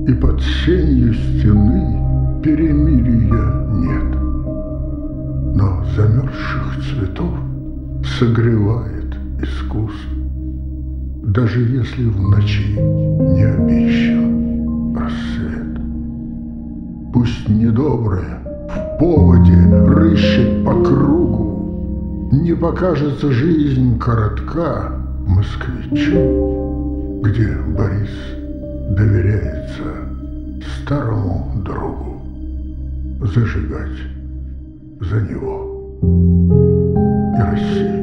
И под сенью стены перемирия нет. Но замерзших цветов согревает искусство, даже если в ночи не обещан рассвет. Пусть недоброе в поводе рыщет по кругу, не покажется жизнь коротка москвичу, где Борис доверяется старому другу зажигать за него и Россию.